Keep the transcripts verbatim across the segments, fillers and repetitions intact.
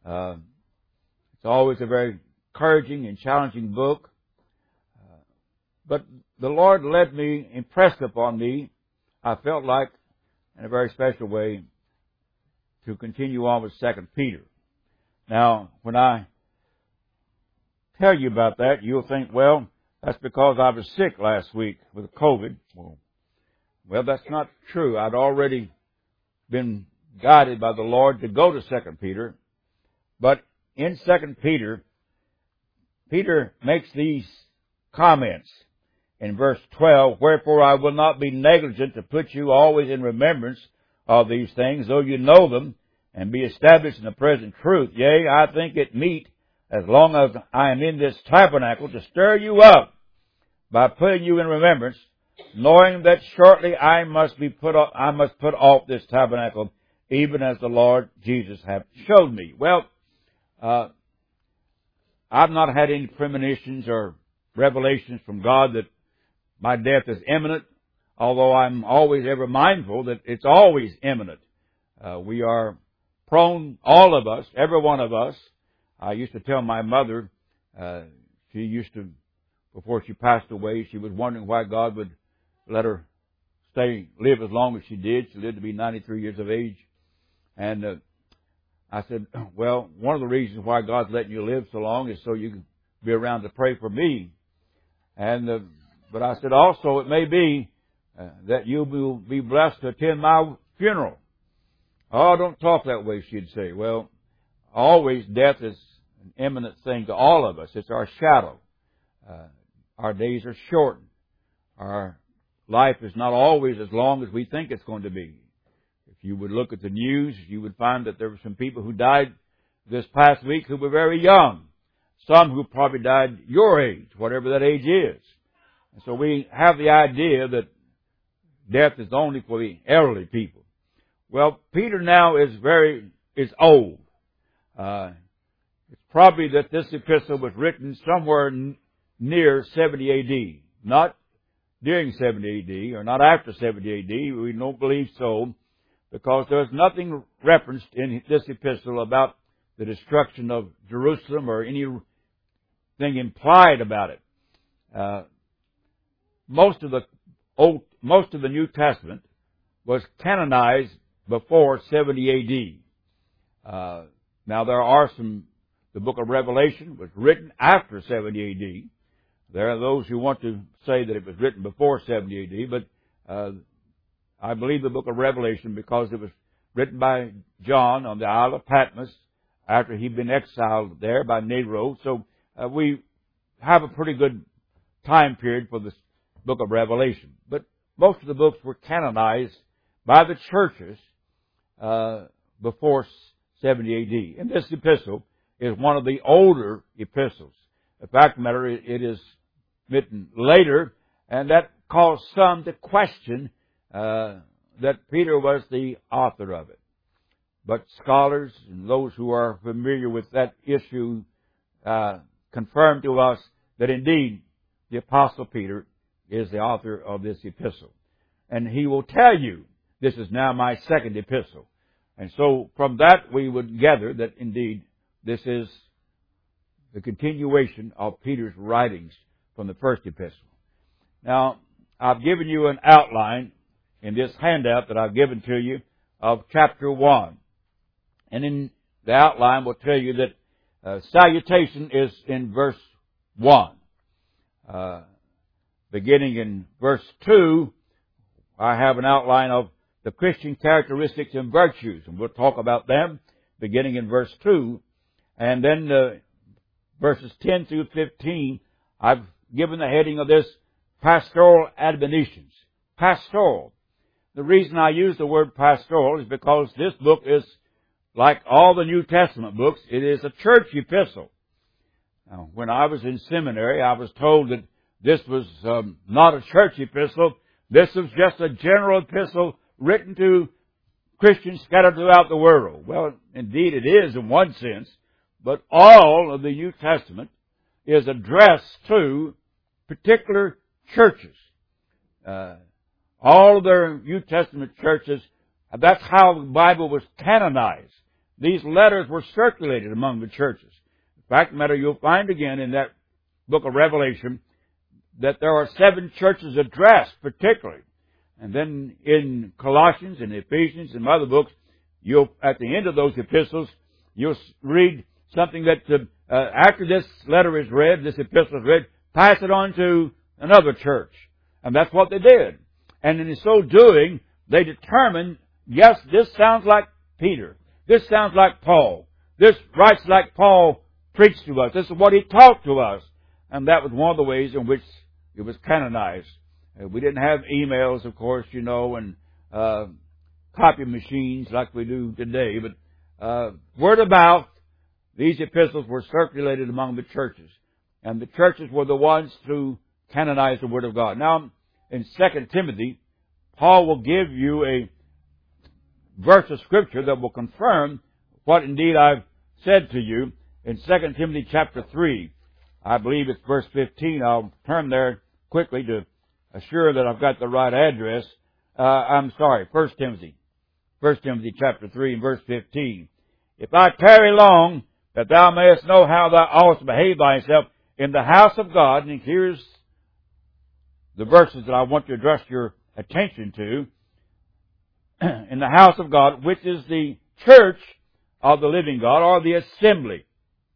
Uh, it's always a very encouraging and challenging book. Uh, but the Lord led me, impressed upon me, I felt like, in a very special way, to continue on with Second Peter. Now, when I tell you about that, you'll think, well, that's because I was sick last week with COVID. Well, well, that's not true. I'd already been guided by the Lord to go to Second Peter. But in Second Peter, Peter makes these comments in verse twelve, "Wherefore I will not be negligent to put you always in remembrance of these things, though you know them, and be established in the present truth. Yea, I think it meet, as long as I am in this tabernacle, to stir you up by putting you in remembrance, knowing that shortly I must be put off, I must put off this tabernacle, even as the Lord Jesus hath showed me." Well, uh, I've not had any premonitions or revelations from God that my death is imminent, although I'm always ever mindful that it's always imminent. Uh, we are prone, all of us, every one of us. I used to tell my mother, uh, she used to, before she passed away, she was wondering why God would let her stay, live as long as she did. She lived to be ninety-three years of age. And uh, I said, well, one of the reasons why God's letting you live so long is so you can be around to pray for me. And uh, but I said also it may be uh, that you will be blessed to attend my funeral. Oh, don't talk that way, she'd say. Well, always death is an imminent thing to all of us. It's our shadow. Uh, our days are shortened. Our life is not always as long as we think it's going to be. If you would look at the news, you would find that there were some people who died this past week who were very young. Some who probably died your age, whatever that age is. And so we have the idea that death is only for the elderly people. Well, Peter now is very, is old. Uh, it's probably that this epistle was written somewhere n- near seventy A D. Not during seventy A D or not after seventy A D. We don't believe so, because there's nothing referenced in this epistle about the destruction of Jerusalem or anything implied about it. Uh, most of the old, most of the New Testament was canonized before seventy A D. Uh, now there are some, the book of Revelation was written after seventy A D. There are those who want to say that it was written before seventy A D, but uh, I believe the book of Revelation because it was written by John on the Isle of Patmos after he'd been exiled there by Nero. So uh, we have a pretty good time period for this book of Revelation. But most of the books were canonized by the churches uh, before seventy A D. And this epistle is one of the older epistles. In fact, matter, it, it is written later, and that caused some to question uh, that Peter was the author of it. But scholars and those who are familiar with that issue uh, confirm to us that indeed the Apostle Peter is the author of this epistle. And he will tell you, this is now my second epistle. And so from that we would gather that indeed this is the continuation of Peter's writings from the first epistle. Now, I've given you an outline in this handout that I've given to you of chapter one. And in the outline will tell you that uh, salutation is in verse one. Uh, beginning in verse two, I have an outline of the Christian characteristics and virtues, and we'll talk about them beginning in verse two. And then uh, verses ten through fifteen, I've given the heading of this pastoral admonitions. Pastoral. The reason I use the word pastoral is because this book is, like all the New Testament books, it is a church epistle. Now, when I was in seminary, I was told that this was um, not a church epistle. This was just a general epistle written to Christians scattered throughout the world. Well, indeed it is in one sense, but all of the New Testament is addressed to particular churches. Uh, all of their New Testament churches, that's how the Bible was canonized. these letters were circulated among the churches. In fact, matter, you'll find again in that book of Revelation that there are seven churches addressed particularly. And then in Colossians and Ephesians and other books, you'll, at the end of those epistles, you'll read something that uh, uh, after this letter is read, this epistle is read, pass it on to another church. And that's what they did. And in so doing, they determined, yes, this sounds like Peter. This sounds like Paul. This writes like Paul preached to us. This is what he taught to us. And that was one of the ways in which it was canonized. Uh, we didn't have emails, of course, you know, and uh, copy machines like we do today. But uh, word of mouth, these epistles were circulated among the churches. And the churches were the ones to canonize the Word of God. Now, in Second Timothy, Paul will give you a verse of Scripture that will confirm what indeed I've said to you. In Second Timothy chapter three, I believe it's verse fifteen. I'll turn there quickly to assure that I've got the right address. Uh, I'm sorry, First Timothy. First Timothy chapter three and verse fifteen. If I tarry long, that thou mayest know how thou oughtest to behave thyself in the house of God. And here's the verses that I want to address your attention to. In the house of God, which is the church of the living God, or the assembly.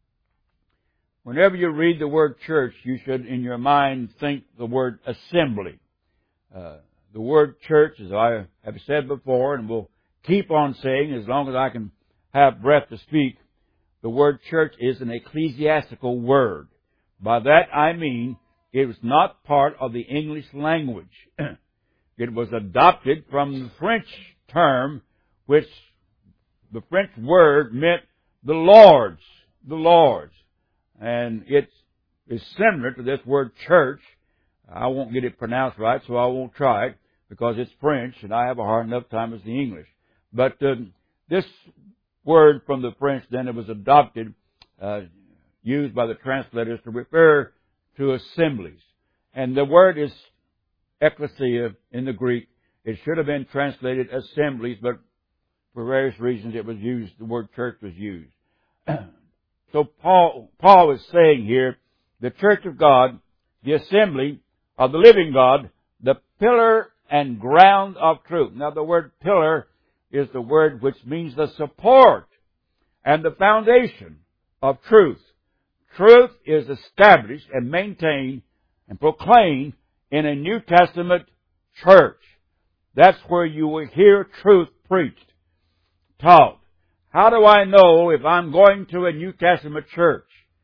Whenever you read the word church, you should, in your mind, think the word assembly. Uh, the word church, as I have said before, and will keep on saying as long as I can have breath to speak, the word church is an ecclesiastical word. By that I mean it was not part of the English language. It was adopted from the French term, which the French word meant the Lord's, the Lord's. And it is similar to this word church. I won't get it pronounced right, so I won't try it, because it's French, and I have a hard enough time as the English. But uh, this word from the French, then, it was adopted, uh, used by the translators to refer to assemblies. And the word is ecclesia in the Greek. It should have been translated assemblies, but for various reasons it was used, the word church was used. So Paul, Paul is saying here, the church of God, the assembly of the living God, the pillar and ground of truth. Now the word pillar is the word which means the support and the foundation of truth. Truth is established and maintained and proclaimed in a New Testament church. That's where you will hear truth preached, taught. How do I know if I'm going to a New Testament church?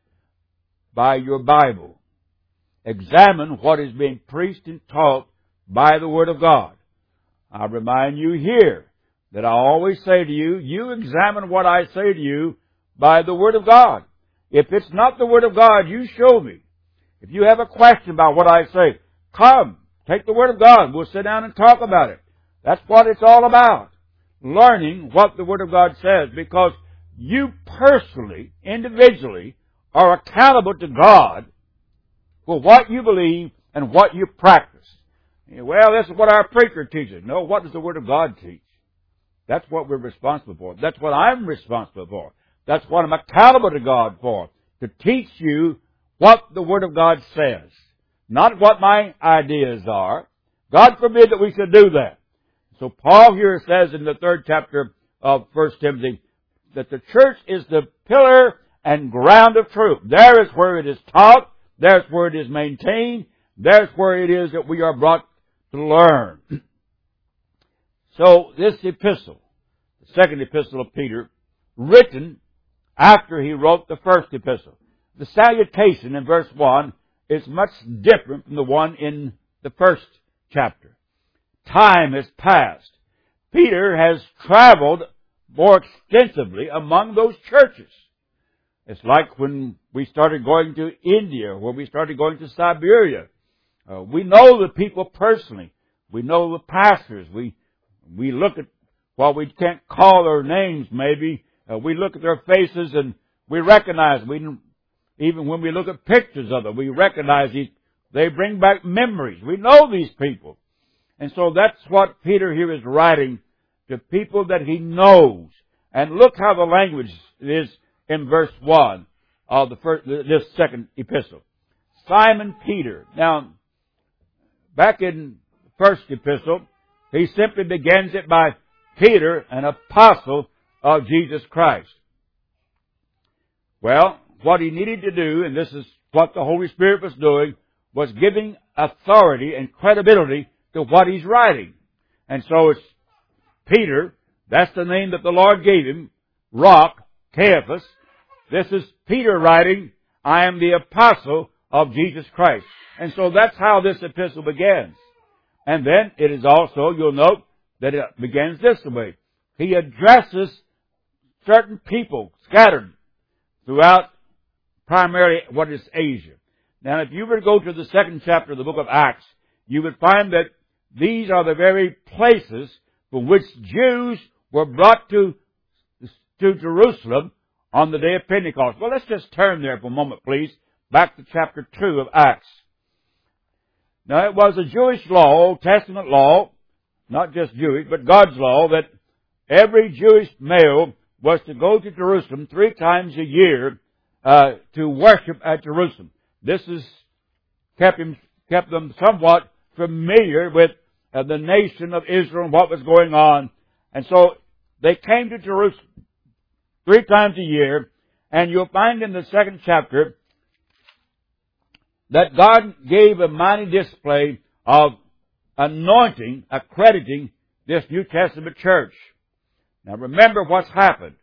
By your Bible. Examine what is being preached and taught by the Word of God. I remind you here that I always say to you, you examine what I say to you by the Word of God. If it's not the Word of God, you show me. If you have a question about what I say, come, take the Word of God. We'll sit down and talk about it. That's what it's all about. Learning what the Word of God says, because you personally, individually, are accountable to God for what you believe and what you practice. Well, this is what our preacher teaches. No, what does the Word of God teach? That's what we're responsible for. That's what I'm responsible for. That's what I'm accountable to God for. To teach you what the Word of God says. Not what my ideas are. God forbid that we should do that. So Paul here says in the third chapter of First Timothy that the church is the pillar and ground of truth. There is where it is taught. There's where it is maintained. There's where it is that we are brought to learn. So this epistle, the second epistle of Peter, written after he wrote the first epistle. The salutation in verse one is much different from the one in the first chapter. Time has passed. Peter has traveled more extensively among those churches. It's like when we started going to India, when we started going to Siberia. Uh, we know the people personally. We know the pastors. We we look at, while we can't call their names maybe, uh, we look at their faces and we recognize, we even when we look at pictures of them, we recognize these, they bring back memories. We know these people. And so that's what Peter here is writing to people that he knows And look how the language is in verse one of the first, this second epistle. Simon Peter. Now, back in the first epistle, he simply begins it by Peter, an apostle of Jesus Christ. Well, what he needed to do, and this is what the Holy Spirit was doing, was giving authority and credibility to what he's writing. And so it's Peter, that's the name that the Lord gave him, Rock, Caiaphas. This is Peter writing, I am the apostle of Jesus Christ. And so that's how this epistle begins. And then it is also, you'll note, that it begins this way. He addresses certain people scattered throughout primarily what is Asia. Now, if you were to go to the second chapter of the book of Acts, you would find that these are the very places from which Jews were brought to, to Jerusalem on the day of Pentecost. Well, let's just turn there for a moment, please, back to chapter two of Acts. Now, it was a Jewish law, Old Testament law, not just Jewish, but God's law, that every Jewish male was to go to Jerusalem three times a year uh, to worship at Jerusalem. This has kept him, kept them somewhat familiar with uh, the nation of Israel and what was going on. And so they came to Jerusalem three times a year, and you'll find in the second chapter that God gave a mighty display of anointing, accrediting this New Testament church. Now remember what's happened.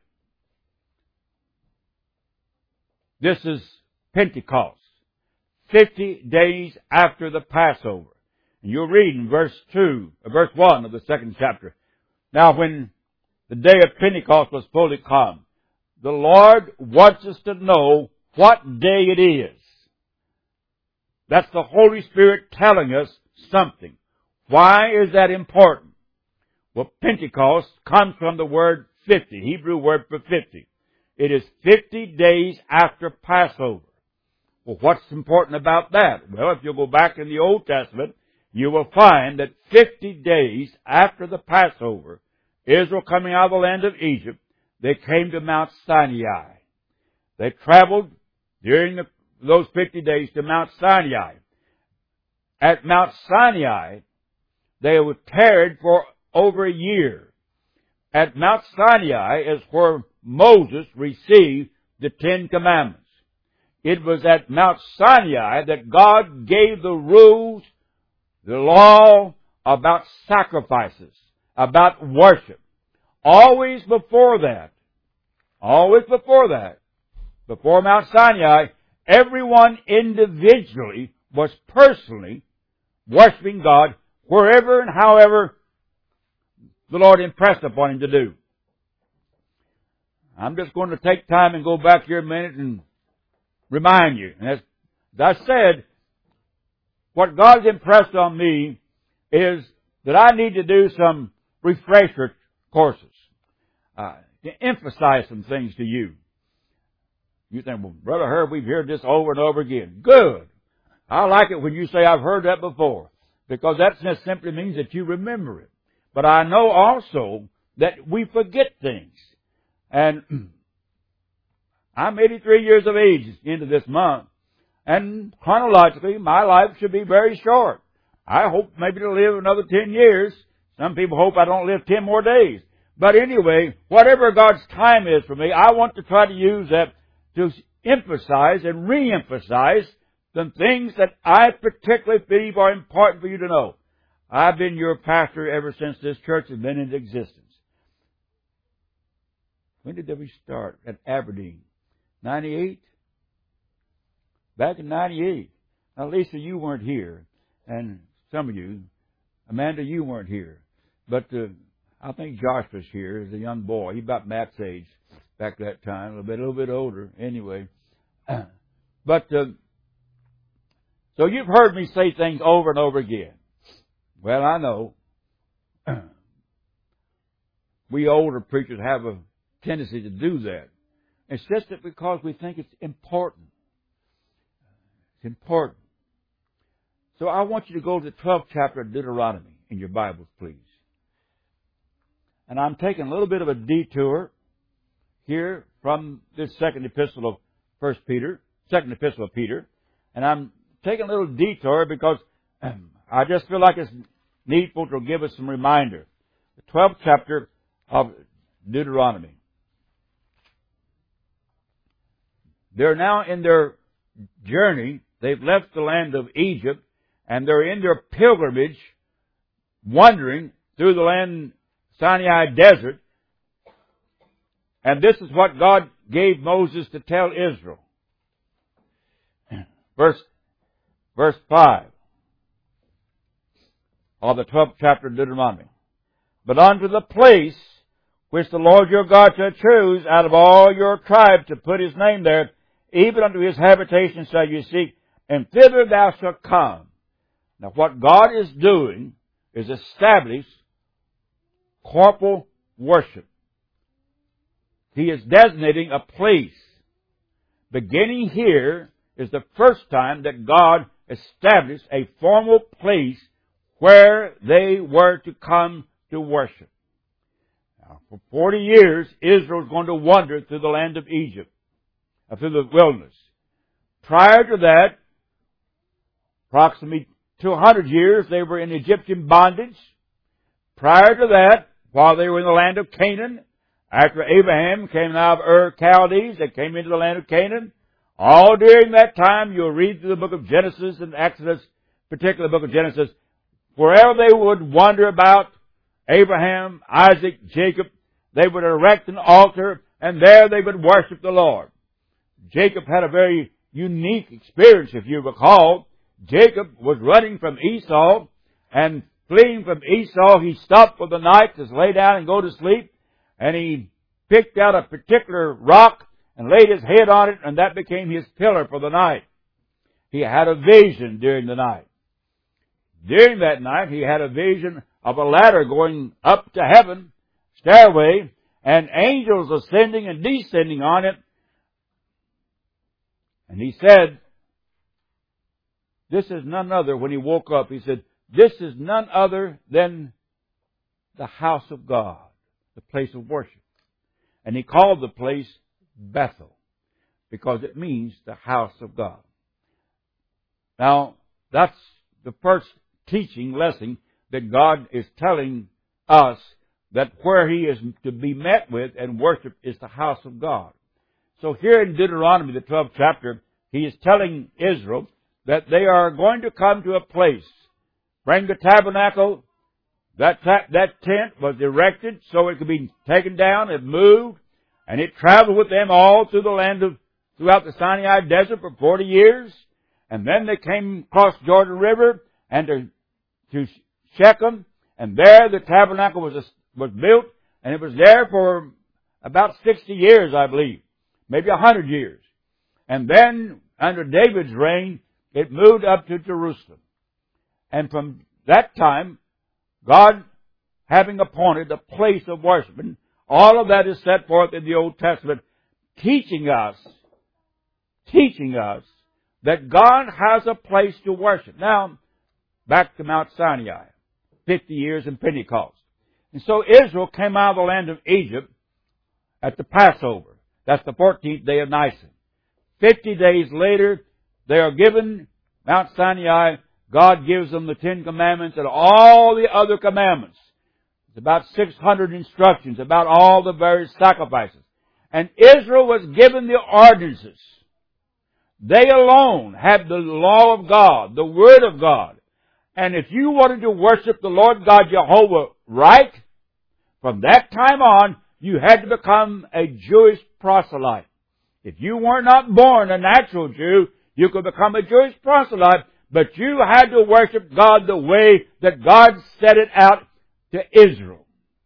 This is Pentecost, fifty days after the Passover. And you'll read in verse two, verse one of the second chapter. Now when the day of Pentecost was fully come, the Lord wants us to know what day it is. That's the Holy Spirit telling us something. Why is that important? Well, Pentecost comes from the word fifty, Hebrew word for fifty. It is fifty days after Passover. Well, what's important about that? Well, if you'll go back in the Old Testament, you will find that fifty days after the Passover, Israel coming out of the land of Egypt, they came to Mount Sinai. They traveled during the, those fifty days to Mount Sinai. At Mount Sinai, they were tarried for over a year. At Mount Sinai is where Moses received the Ten Commandments. It was at Mount Sinai that God gave the rules, the law about sacrifices, about worship. Always before that, always before that, before Mount Sinai, everyone individually was personally worshiping God wherever and however the Lord impressed upon him to do. I'm just going to take time and go back here a minute and remind you. And as, as I said, what God's impressed on me is that I need to do some refresher courses uh, to emphasize some things to you. You think, well, Brother Herb, we've heard this over and over again. Good. I like it when you say I've heard that before, because that just simply means that you remember it. But I know also that we forget things. And I'm eighty-three years of age into this month. And chronologically, my life should be very short. I hope maybe to live another ten years. Some people hope I don't live ten more days. But anyway, whatever God's time is for me, I want to try to use that to emphasize and re-emphasize the things that I particularly believe are important for you to know. I've been your pastor ever since this church has been in existence. When did we start? At Aberdeen. ninety-eight? Back in ninety-eight. Now, Lisa, you weren't here. And some of you, Amanda, you weren't here. But uh, I think Josh was here as a young boy. He's about Matt's age back that time, a little bit, a little bit older anyway. But, uh, so you've heard me say things over and over again. Well, I know we older preachers have a tendency to do that. It's just that because we think it's important. It's important. So I want you to go to the twelfth chapter of Deuteronomy in your Bibles, please. And I'm taking a little bit of a detour here from this second epistle of First Peter, second epistle of Peter, and I'm taking a little detour because I just feel like it's needful to give us some reminder. The twelfth chapter of Deuteronomy. They're now in their journey. They've left the land of Egypt, and they're in their pilgrimage, wandering through the land, Sinai desert. And this is what God gave Moses to tell Israel. Verse, verse five of the twelfth chapter of Deuteronomy. But unto the place which the Lord your God shall choose out of all your tribes to put His name there, even unto His habitation shall you seek, and thither thou shalt come. Now what God is doing is establish corporal worship. He is designating a place. Beginning here is the first time that God established a formal place where they were to come to worship. Now, for forty years, Israel was going to wander through the land of Egypt, uh, through the wilderness. Prior to that, approximately two hundred years, they were in Egyptian bondage. Prior to that, while they were in the land of Canaan, after Abraham came out of Ur Chaldees, they came into the land of Canaan. All during that time, you'll read through the book of Genesis and Exodus, particularly the book of Genesis, wherever they would wander about, Abraham, Isaac, Jacob, they would erect an altar, and there they would worship the Lord. Jacob had a very unique experience, if you recall. Jacob was running from Esau, and fleeing from Esau, he stopped for the night to lay down and go to sleep. And he picked out a particular rock and laid his head on it, and that became his pillar for the night. He had a vision during the night. During that night, he had a vision of a ladder going up to heaven, stairway, and angels ascending and descending on it. And he said, this is none other, when he woke up, he said, this is none other than the house of God, the place of worship. And he called the place Bethel, because it means the house of God. Now, that's the first teaching lesson that God is telling us, that where He is to be met with and worshiped is the house of God. So here in Deuteronomy, the twelfth chapter, He is telling Israel that they are going to come to a place. Bring the tabernacle. That ta- that tent was erected so it could be taken down and moved, and it traveled with them all through the land of, throughout the Sinai desert for forty years. And then they came across Jordan River and to, to Shechem, and there the tabernacle was, was built, and it was there for about sixty years, I believe. Maybe a hundred years. And then, under David's reign, it moved up to Jerusalem. And from that time, God having appointed a place of worship. And all of that is set forth in the Old Testament, teaching us, teaching us that God has a place to worship. Now, back to Mount Sinai, fifty years in Pentecost. And so Israel came out of the land of Egypt at the Passover. That's the fourteenth day of Nisan. Fifty days later, they are given Mount Sinai. God gives them the Ten Commandments and all the other commandments. It's about six hundred instructions about all the various sacrifices. And Israel was given the ordinances. They alone had the law of God, the Word of God. And if you wanted to worship the Lord God Jehovah right, from that time on, you had to become a Jewish proselyte. If you were not born a natural Jew, you could become a Jewish proselyte, but you had to worship God the way that God set it out to Israel.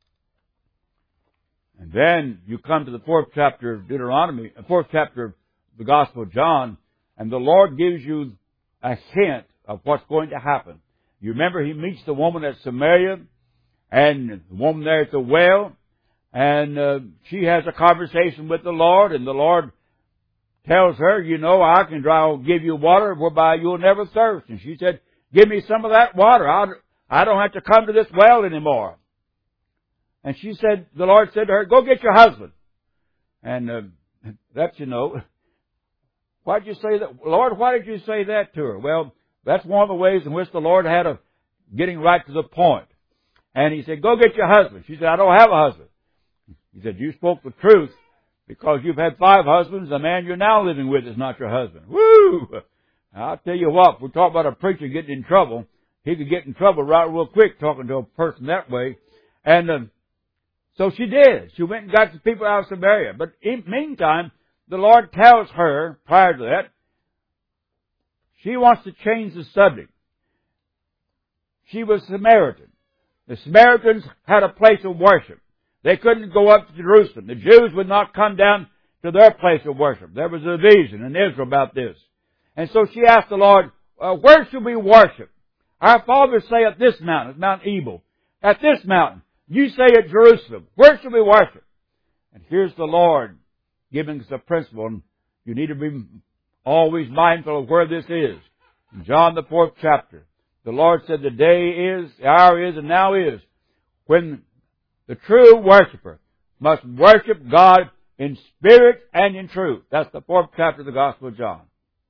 And then you come to the fourth chapter of Deuteronomy, the fourth chapter of the Gospel of John, and the Lord gives you a hint of what's going to happen. You remember He meets the woman at Samaria, and the woman there at the well, and uh, she has a conversation with the Lord, and the Lord tells her, you know, I can draw, give you water whereby you'll never thirst. And she said, give me some of that water. I'll, I don't have to come to this well anymore. And she said, the Lord said to her, go get your husband. And uh, that, you know, why did you say that? Lord, why did you say that to her? Well, that's one of the ways in which the Lord had of getting right to the point. And He said, go get your husband. She said, I don't have a husband. He said, you spoke the truth because you've had five husbands. The man you're now living with is not your husband. Woo! I'll tell you what, we talk about a preacher getting in trouble. He could get in trouble right real quick talking to a person that way. And uh, so she did. She went and got the people out of Samaria. But in the meantime, the Lord tells her, prior to that, she wants to change the subject. She was Samaritan. The Samaritans had a place of worship. They couldn't go up to Jerusalem. The Jews would not come down to their place of worship. There was a division in Israel about this. And so she asked the Lord, uh, where should we worship? Our fathers say at this mountain, at Mount Ebal. At this mountain. You say at Jerusalem. Where should we worship? And here's the Lord giving us a principle. And you need to be always mindful of where this is. In John the fourth chapter, the Lord said the day is, the hour is, and now is, when the true worshiper must worship God in spirit and in truth. That's the fourth chapter of the Gospel of John.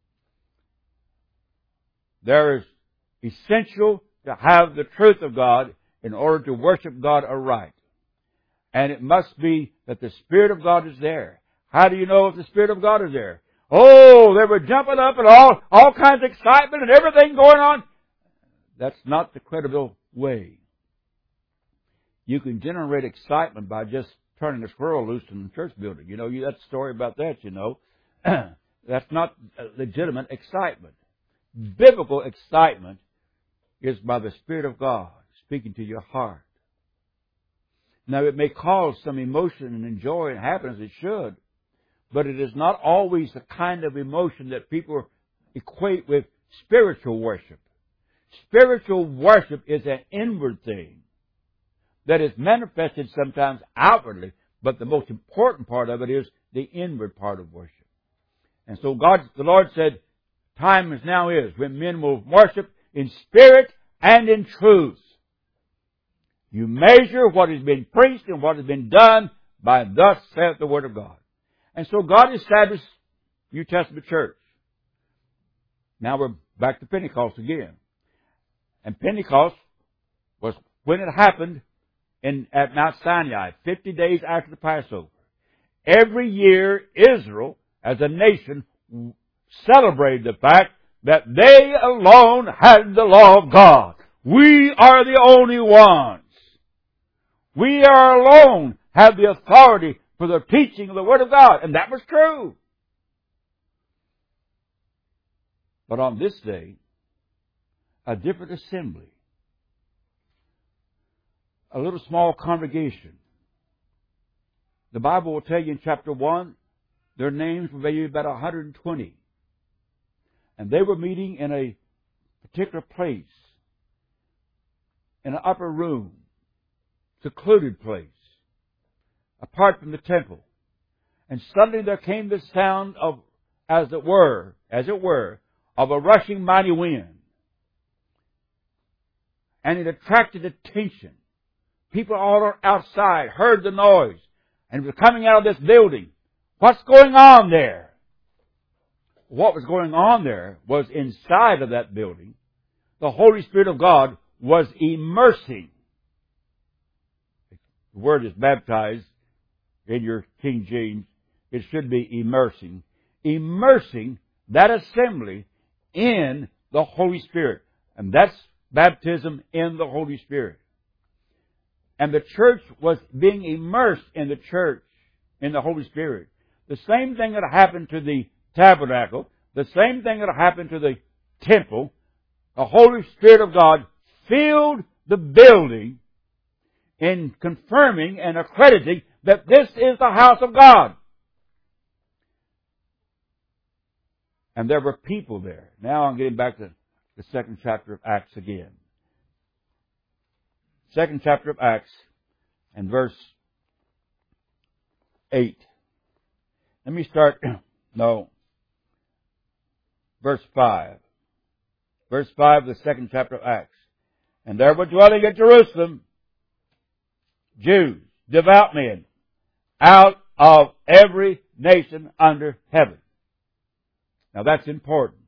There is essential to have the truth of God in order to worship God aright. And it must be that the Spirit of God is there. How do you know if the Spirit of God is there? Oh, they were jumping up and all, all kinds of excitement and everything going on. That's not the credible way. You can generate excitement by just turning a squirrel loose in the church building. You know, you, that's a story about that, you know. That's not legitimate excitement. Biblical excitement is by the Spirit of God speaking to your heart. Now, it may cause some emotion and joy and happiness, it should, but it is not always the kind of emotion that people equate with spiritual worship. Spiritual worship is an inward thing that is manifested sometimes outwardly, but the most important part of it is the inward part of worship. And so God, the Lord said, time is now is when men will worship in spirit and in truth. You measure what has been preached and what has been done by thus saith the Word of God. And so God established New Testament church. Now we're back to Pentecost again. And Pentecost was when it happened in, at Mount Sinai, fifty days after the Passover. Every year, Israel, as a nation, celebrated the fact that they alone had the law of God. We are the only ones. We are alone have the authority for the teaching of the Word of God. And that was true. But on this day, a different assembly, a little small congregation. The Bible will tell you in chapter one, their names were maybe about one hundred twenty. And they were meeting in a particular place, in an upper room, secluded place, apart from the temple. And suddenly there came the sound of, as it were, as it were, of a rushing mighty wind. And it attracted attention. People all outside heard the noise and were coming out of this building. What's going on there? What was going on there was inside of that building, the Holy Spirit of God was immersing. The word is baptized in your King James. It should be immersing. Immersing that assembly in the Holy Spirit. And that's baptism in the Holy Spirit. And the church was being immersed in the church, in the Holy Spirit. The same thing that happened to the tabernacle, the same thing that happened to the temple, the Holy Spirit of God filled the building in confirming and accrediting that this is the house of God. And there were people there. Now I'm getting back to the second chapter of Acts again. Second chapter of Acts and verse eight. Let me start, no, verse five. Verse five of the second chapter of Acts. And there were dwelling at Jerusalem Jews, devout men, out of every nation under heaven. Now that's important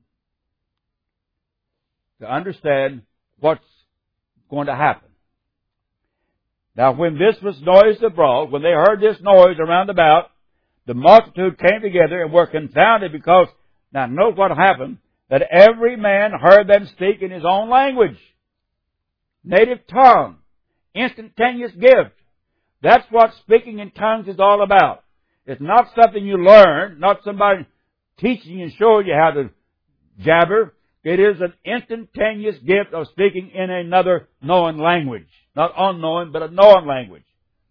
to understand what's going to happen. Now when this was noised abroad, when they heard this noise around about, the multitude came together and were confounded because, now note what happened, that every man heard them speak in his own language. Native tongue. Instantaneous gift. That's what speaking in tongues is all about. It's not something you learn, not somebody teaching and showing you how to jabber. It is an instantaneous gift of speaking in another known language. Not unknown, but a known language.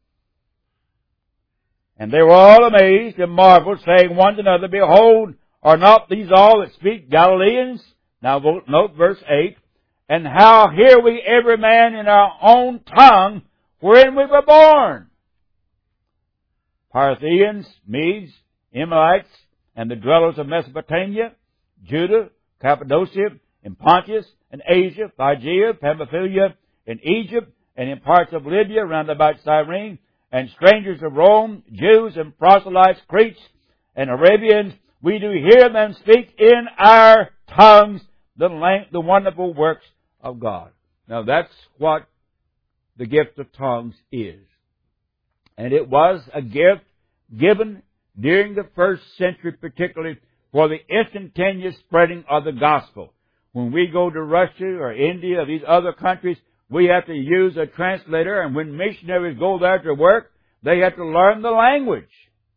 And they were all amazed and marveled, saying one to another, Behold, are not these all that speak Galileans? Now note verse eight. And how hear we every man in our own tongue wherein we were born? Parthians, Medes, Amalekites, and the dwellers of Mesopotamia, Judah, Cappadocia, and Pontus, and Asia, Phrygia, Pamphylia, and Egypt, and in parts of Libya round about Cyrene, and strangers of Rome, Jews and proselytes, Cretes and Arabians, we do hear them speak in our tongues the, lang- the wonderful works of God. Now that's what the gift of tongues is. And it was a gift given during the first century, particularly for the instantaneous spreading of the gospel. When we go to Russia or India or these other countries, we have to use a translator, and when missionaries go there to work, they have to learn the language.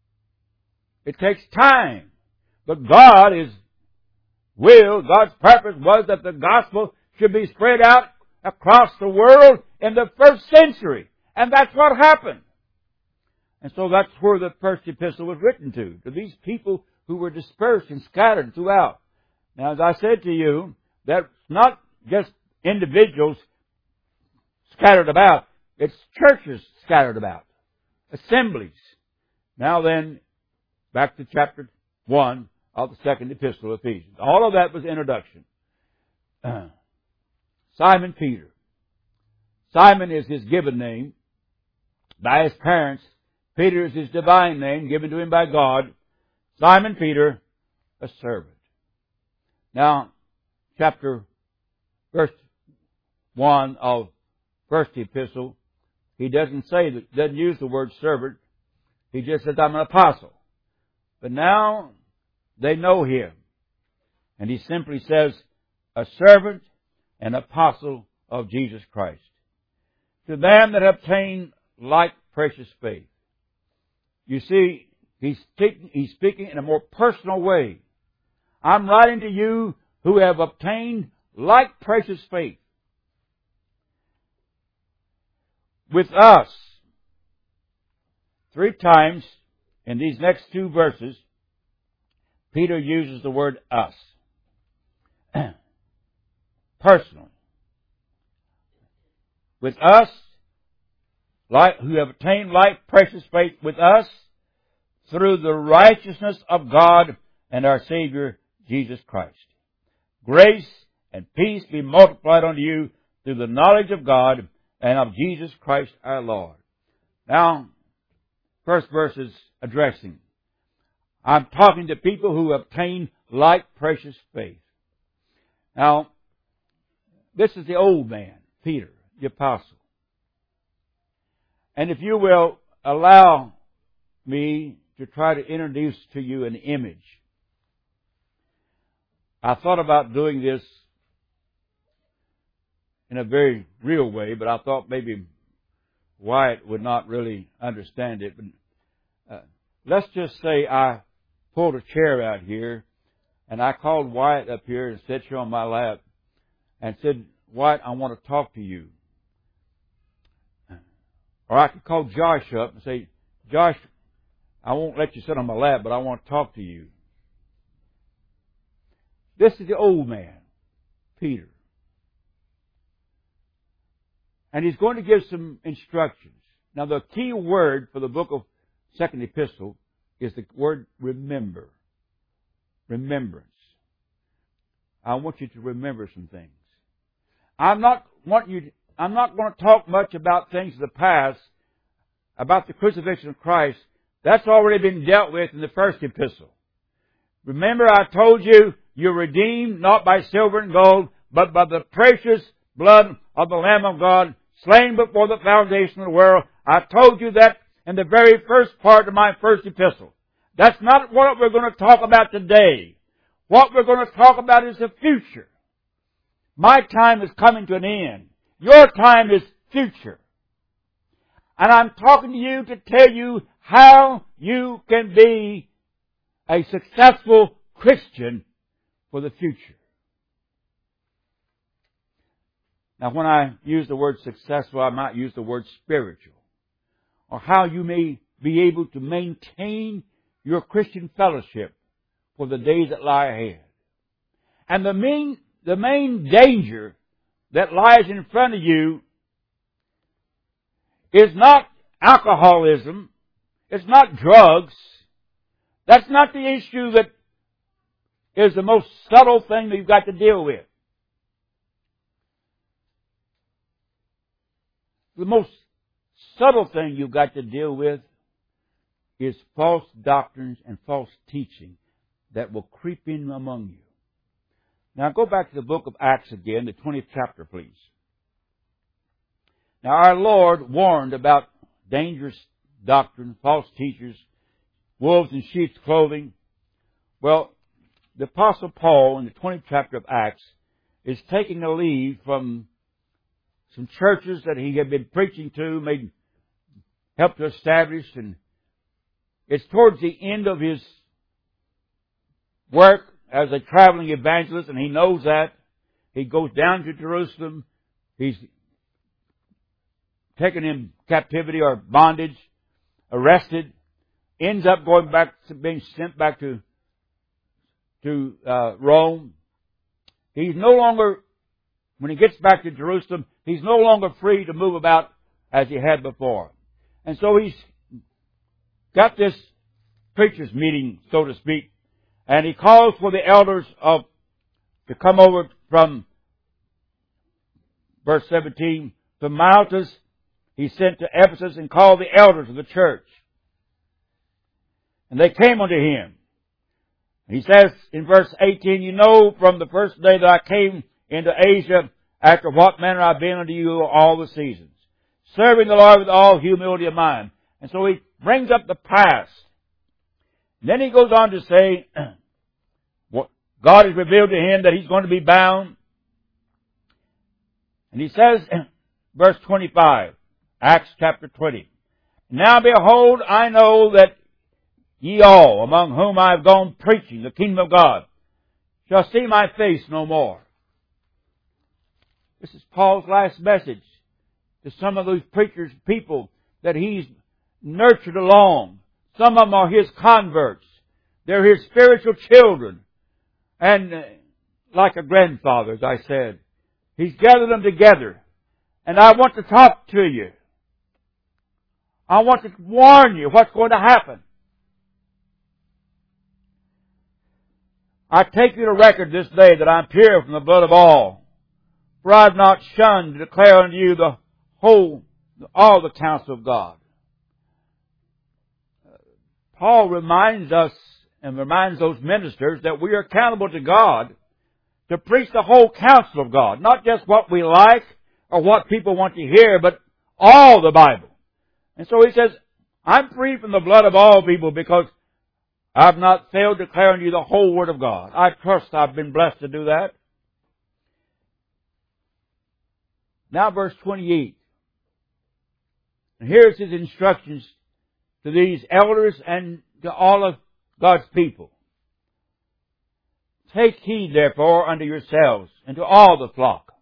It takes time. But God is will, God's purpose was that the gospel should be spread out across the world in the first century. And that's what happened. And so that's where the first epistle was written to, to these people who were dispersed and scattered throughout. Now, as I said to you, that's not just individuals scattered about. It's churches scattered about. Assemblies. Now then, back to chapter one of the second epistle of Ephesians. All of that was introduction. Uh, Simon Peter. Simon is his given name by his parents. Peter is his divine name given to him by God. Simon Peter, a servant. Now, chapter, verse one of first epistle, he doesn't say that, doesn't use the word servant. He just says, I'm an apostle. But now, they know him. And he simply says, a servant and apostle of Jesus Christ. To them that obtain like precious faith. You see, he's speaking, he's speaking in a more personal way. I'm writing to you who have obtained like precious faith. With us, three times in these next two verses, Peter uses the word us. Personally. With us, like, who have obtained like precious faith with us, through the righteousness of God and our Savior, Jesus Christ. Grace and peace be multiplied unto you through the knowledge of God and of Jesus Christ our Lord. Now, first verse is addressing. I'm talking to people who obtain like precious faith. Now, this is the old man, Peter, the apostle. And if you will allow me to try to introduce to you an image. I thought about doing this in a very real way, but I thought maybe Wyatt would not really understand it. But uh, let's just say I pulled a chair out here, and I called Wyatt up here and sat here on my lap and said, Wyatt, I want to talk to you. Or I could call Josh up and say, Josh, I won't let you sit on my lap, but I want to talk to you. This is the old man, Peter. And he's going to give some instructions. Now, the key word for the book of Second Epistle is the word remember. Remembrance. I want you to remember some things. I'm not wanting you to, I'm not going to talk much about things of the past, about the crucifixion of Christ, That's already been dealt with in the first epistle. Remember, I told you, you're redeemed not by silver and gold, but by the precious blood of the Lamb of God, slain before the foundation of the world. I told you that in the very first part of my first epistle. That's not what we're going to talk about today. What we're going to talk about is the future. My time is coming to an end. Your time is future. And I'm talking to you to tell you how you can be a successful Christian for the future. Now, when I use the word successful, I might use the word spiritual. Or how you may be able to maintain your Christian fellowship for the days that lie ahead. And the main, the main danger that lies in front of you is not alcoholism. It's not drugs. That's not the issue that is the most subtle thing that you've got to deal with. The most subtle thing you've got to deal with is false doctrines and false teaching that will creep in among you. Now go back to the book of Acts again, the twentieth chapter, please. Now our Lord warned about dangerous doctrine, false teachers, wolves in sheep's clothing. Well, the Apostle Paul in the twentieth chapter of Acts is taking a leave from some churches that he had been preaching to, made, helped to establish, and it's towards the end of his work as a traveling evangelist, and he knows that. He goes down to Jerusalem. He's taken in captivity or bondage, arrested, ends up going back to being sent back to to uh, Rome. He's no longer, when he gets back to Jerusalem, he's no longer free to move about as he had before. And so he's got this preachers' meeting, so to speak, and he calls for the elders of to come over from verse seventeen, from Miletus. He sent to Ephesus and called the elders of the church. And they came unto him. He says in verse eighteen, you know from the first day that I came into Asia, after what manner I've been unto you all the seasons, serving the Lord with all humility of mind. And so he brings up the past. Then he goes on to say, what God has revealed to him that he's going to be bound. And he says, verse twenty-five, Acts chapter twenty, now behold, I know that ye all, among whom I have gone preaching the kingdom of God, shall see my face no more. This is Paul's last message to some of those preachers, people that he's nurtured along. Some of them are his converts. They're his spiritual children. And uh, like a grandfather, as I said, he's gathered them together. And I want to talk to you. I want to warn you what's going to happen. I take you to record this day that I'm pure from the blood of all. For I have not shunned to declare unto you the whole, all the counsel of God. Paul reminds us and reminds those ministers that we are accountable to God to preach the whole counsel of God. Not just what we like or what people want to hear, but all the Bible. And so he says, I'm free from the blood of all people because I've not failed to declare unto you the whole Word of God. I trust I've been blessed to do that. Now verse twenty-eight. And here's his instructions to these elders and to all of God's people. Take heed therefore unto yourselves and to all the flock,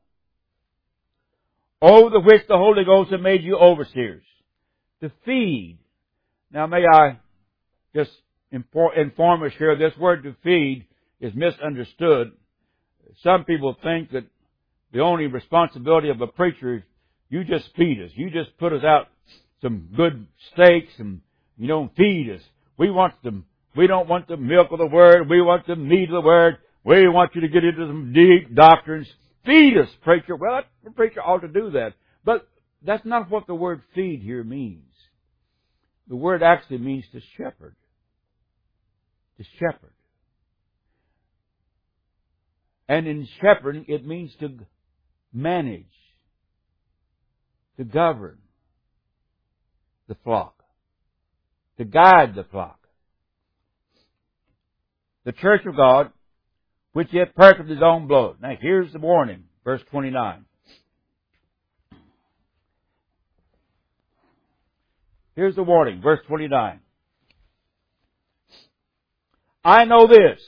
over the which the Holy Ghost hath made you overseers, to feed. Now may I just inform us here, this word to feed is misunderstood. Some people think that the only responsibility of a preacher is you just feed us. You just put us out some good steaks and you don't feed us. We want them. We don't want the milk of the Word. We want the meat of the Word. We want you to get into some deep doctrines. Feed us, preacher. Well, the preacher ought to do that. But that's not what the word feed here means. the word actually means to shepherd. To shepherd. And in shepherding, it means to manage, to govern the flock, to guide the flock. The church of God, which he hath purchased with his own blood. Now here's the warning, verse twenty-nine. Here's the warning, verse twenty-nine. I know this,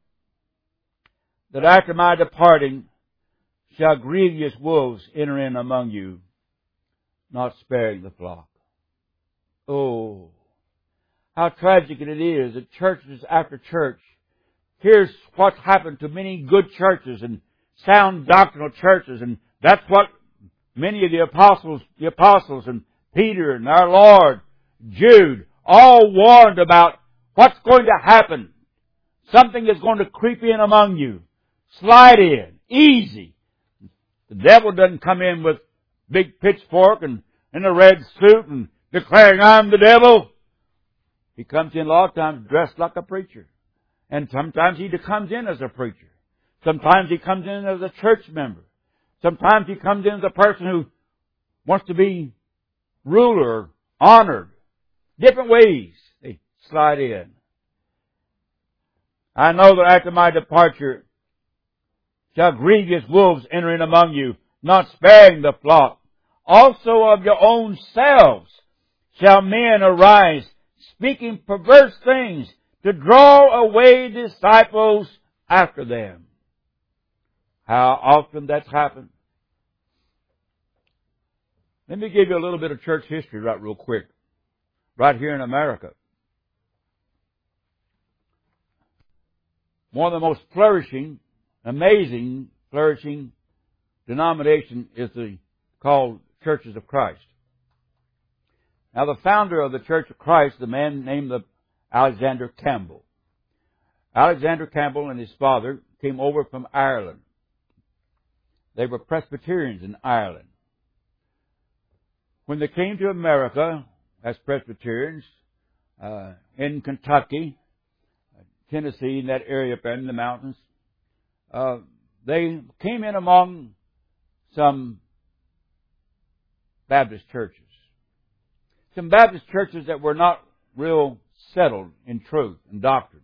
that after my departing shall grievous wolves enter in among you, not sparing the flock. Oh, how tragic it is that churches after church, here's what's happened to many good churches and sound doctrinal churches, and that's what many of the apostles, the apostles and Peter and our Lord, Jude, all warned about what's going to happen. Something is going to creep in among you. Slide in. Easy. The devil doesn't come in with big pitchfork and in a red suit and declaring, I'm the devil. He comes in a lot of times dressed like a preacher. And sometimes he comes in as a preacher. Sometimes he comes in as a church member. Sometimes he comes in as a person who wants to be ruler, honored. Different ways they slide in. I know that after my departure shall grievous wolves enter in among you, not sparing the flock. Also of your own selves shall men arise, speaking perverse things, to draw away disciples after them. How often that's happened? Let me give you a little bit of church history right real quick. Right here in America. One of the most flourishing, amazing, flourishing denomination is the called Churches of Christ. Now the founder of the Church of Christ, the man named the Alexander Campbell. Alexander Campbell and his father came over from Ireland. They were Presbyterians in Ireland. When they came to America as Presbyterians, uh, in Kentucky, Tennessee, in that area up there in the mountains, uh, they came in among some Baptist churches. Some Baptist churches that were not real settled in truth and doctrine.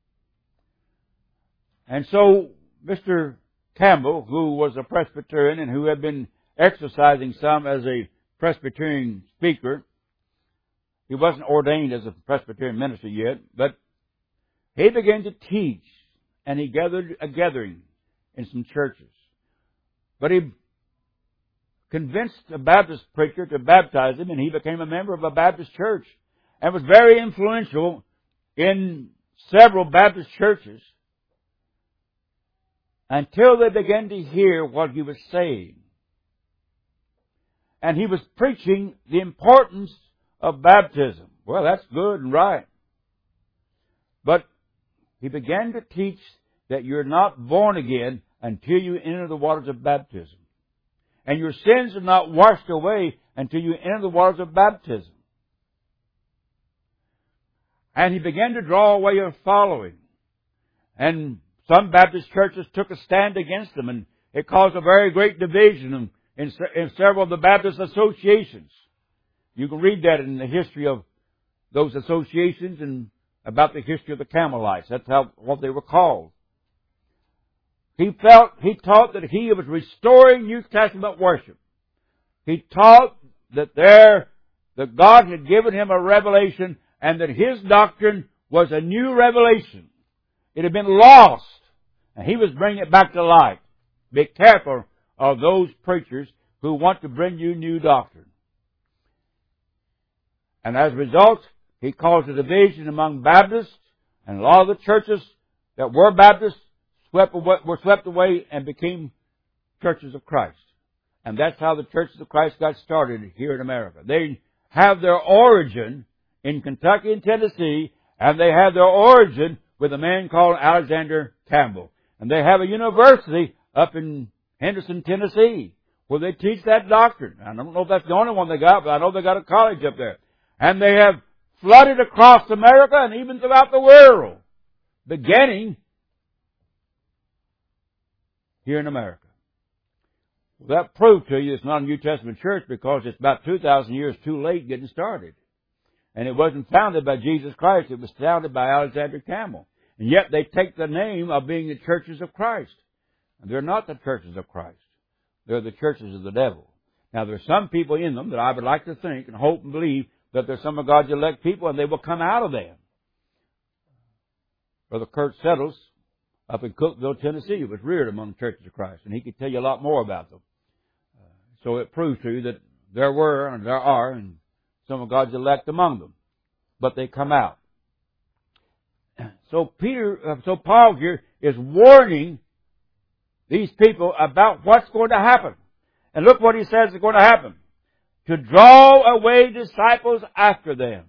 And so, Mister Campbell, who was a Presbyterian and who had been exercising some as a Presbyterian speaker, he wasn't ordained as a Presbyterian minister yet, but he began to teach, and he gathered a gathering in some churches. But he convinced a Baptist preacher to baptize him, and he became a member of a Baptist church, and was very influential in several Baptist churches until they began to hear what he was saying. And he was preaching the importance of baptism. Well, that's good and right. But he began to teach that you're not born again until you enter the waters of baptism. And your sins are not washed away until you enter the waters of baptism. And he began to draw away a following. And some Baptist churches took a stand against them, and it caused a very great division in, in several of the Baptist associations. You can read that in the history of those associations and about the history of the Campbellites. That's how, what they were called. He felt, he taught that he was restoring New Testament worship. He taught that there, that God had given him a revelation and that his doctrine was a new revelation. It had been lost, and he was bringing it back to life. Be careful of those preachers who want to bring you new doctrine. And as a result, he caused a division among Baptists, and a lot of the churches that were Baptists swept away, were swept away and became Churches of Christ. And that's how the Churches of Christ got started here in America. They have their origin in Kentucky and Tennessee, and they have their origin with a man called Alexander Campbell. And they have a university up in Henderson, Tennessee, where they teach that doctrine. I don't know if that's the only one they got, but I know they got a college up there. And they have flooded across America and even throughout the world, beginning here in America. Well, that proved to you it's not a New Testament church because it's about two thousand years too late getting started. And it wasn't founded by Jesus Christ. It was founded by Alexander Campbell. And yet they take the name of being the churches of Christ. And they're not the churches of Christ. They're the churches of the devil. Now, there's some people in them that I would like to think and hope and believe that there's some of God's elect people and they will come out of them. Brother Kurt Settles up in Cookeville, Tennessee, was reared among the churches of Christ. And he could tell you a lot more about them. Uh, so it proves to you that there were and there are and some of God's elect among them. But they come out. So Peter, uh, so Paul here is warning these people about what's going to happen. And look what he says is going to happen. To draw away disciples after them.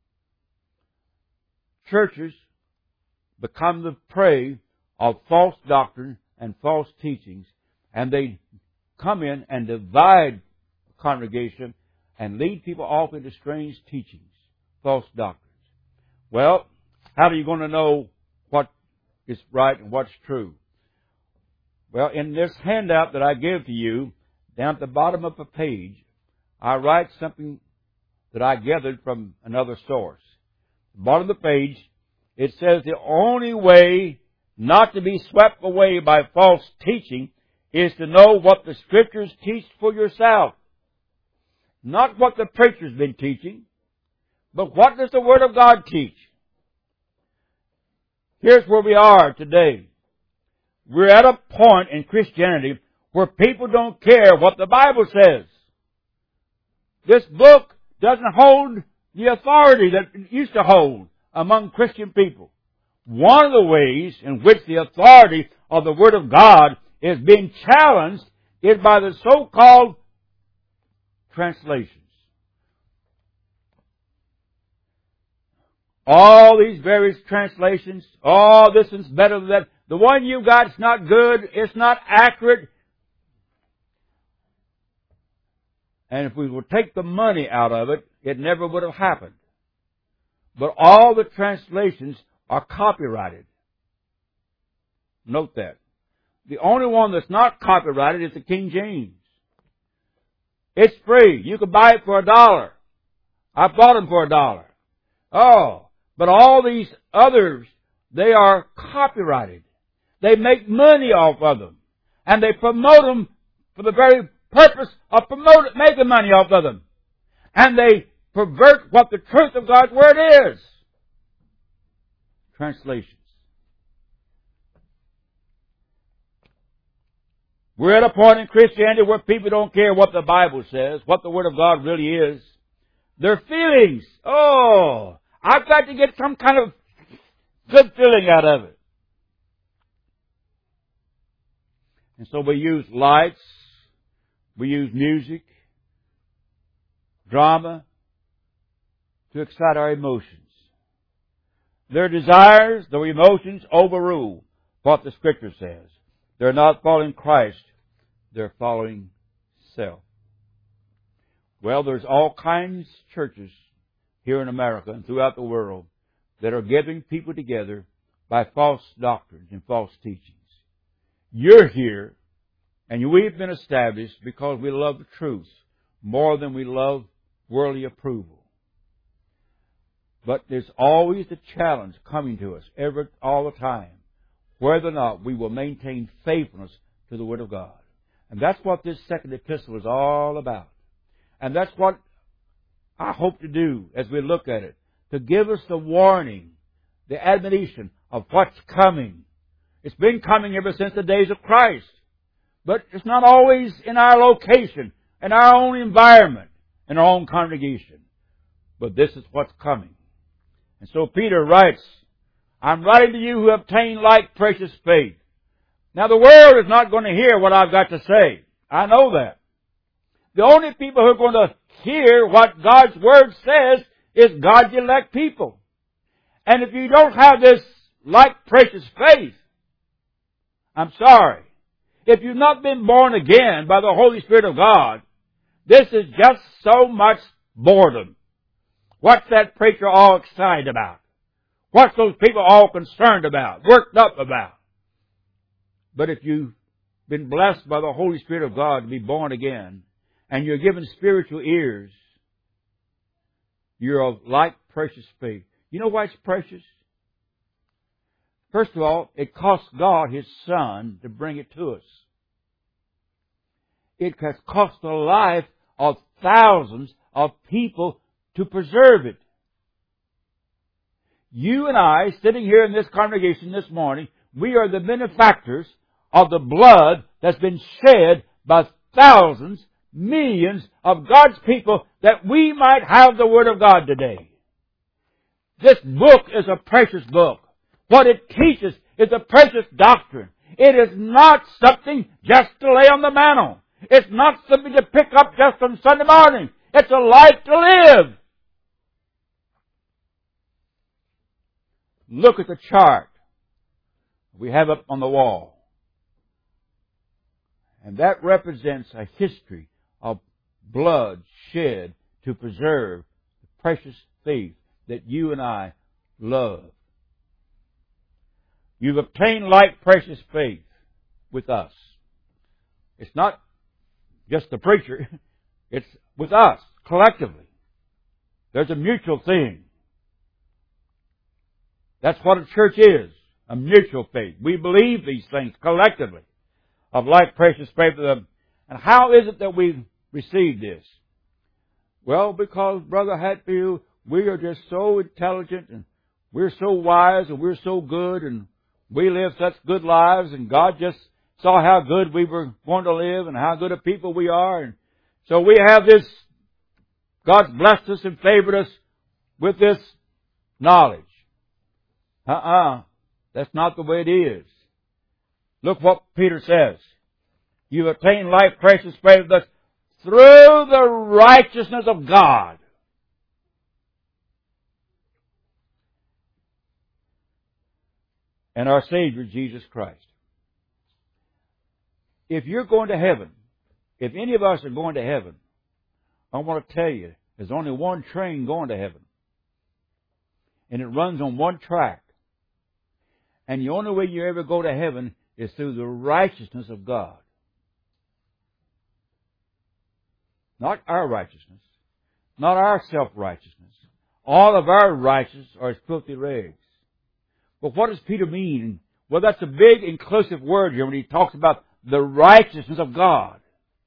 Churches become the prey of false doctrine and false teachings, and they come in and divide the congregation and lead people off into strange teachings, false doctrines. Well, how are you going to know what is right and what's true? Well, in this handout that I give to you, down at the bottom of the page, I write something that I gathered from another source. At the bottom of the page, it says the only way not to be swept away by false teaching is to know what the Scriptures teach for yourself. Not what the preacher's been teaching, but what does the Word of God teach? Here's where we are today. We're at a point in Christianity where people don't care what the Bible says. This book doesn't hold the authority that it used to hold among Christian people. One of the ways in which the authority of the Word of God is being challenged is by the so-called translations. All these various translations, oh, this one's better than that. The one you got is not good, it's not accurate. And if we would take the money out of it, it never would have happened. But all the translations are copyrighted. Note that. The only one that's not copyrighted is the King James. It's free. You can buy it for a dollar. I bought them for a dollar. Oh, but all these others, they are copyrighted. They make money off of them. And they promote them for the very purpose of promote, making money off of them. And they pervert what the truth of God's Word is. Translations. We're at a point in Christianity where people don't care what the Bible says, what the Word of God really is. Their feelings. Oh, I've got to get some kind of good feeling out of it. And so we use lights, we use music, drama to excite our emotions. Their desires, their emotions overrule what the Scripture says. They're not following Christ, they're following self. Well, there's all kinds of churches here in America and throughout the world that are gathering people together by false doctrines and false teachings. You're here, and we've been established because we love the truth more than we love worldly approval. But there's always the challenge coming to us every, all the time, whether or not we will maintain faithfulness to the Word of God. And that's what this second epistle is all about. And that's what I hope to do as we look at it, to give us the warning, the admonition of what's coming. It's been coming ever since the days of Christ. But it's not always in our location, in our own environment, in our own congregation. But this is what's coming. And so Peter writes, I'm writing to you who obtain like precious faith. Now the world is not going to hear what I've got to say. I know that. The only people who are going to hear what God's Word says is God's elect people. And if you don't have this like precious faith, I'm sorry. If you've not been born again by the Holy Spirit of God, this is just so much boredom. What's that preacher all excited about? What's those people all concerned about, worked up about? But if you've been blessed by the Holy Spirit of God to be born again, and you're given spiritual ears, you're of like precious faith. You know why it's precious? First of all, it cost God His Son to bring it to us. It has cost the life of thousands of people to preserve it. You and I, sitting here in this congregation this morning, we are the benefactors of the blood that's been shed by thousands, millions of God's people that we might have the Word of God today. This book is a precious book. What it teaches is a precious doctrine. It is not something just to lay on the mantle. It's not something to pick up just on Sunday morning. It's a life to live. Look at the chart we have up on the wall. And that represents a history of blood shed to preserve the precious faith that you and I love. You've obtained like precious faith with us. It's not just the preacher. It's with us, collectively. There's a mutual thing. That's what a church is, a mutual faith. We believe these things collectively of like precious faith. And how is it that we receive this? Well, because, Brother Hatfield, we are just so intelligent and we're so wise and we're so good and we live such good lives and God just saw how good we were going to live and how good a people we are. And so we have this, God's blessed us and favored us with this knowledge. Uh-uh. That's not the way it is. Look what Peter says. You've attained life, precious faith with us through the righteousness of God. And our Savior, Jesus Christ. If you're going to heaven, if any of us are going to heaven, I want to tell you, there's only one train going to heaven. And it runs on one track. And the only way you ever go to heaven is through the righteousness of God. Not our righteousness. Not our self-righteousness. All of our righteousness are as filthy rags. But what does Peter mean? Well, that's a big inclusive word here when he talks about the righteousness of God.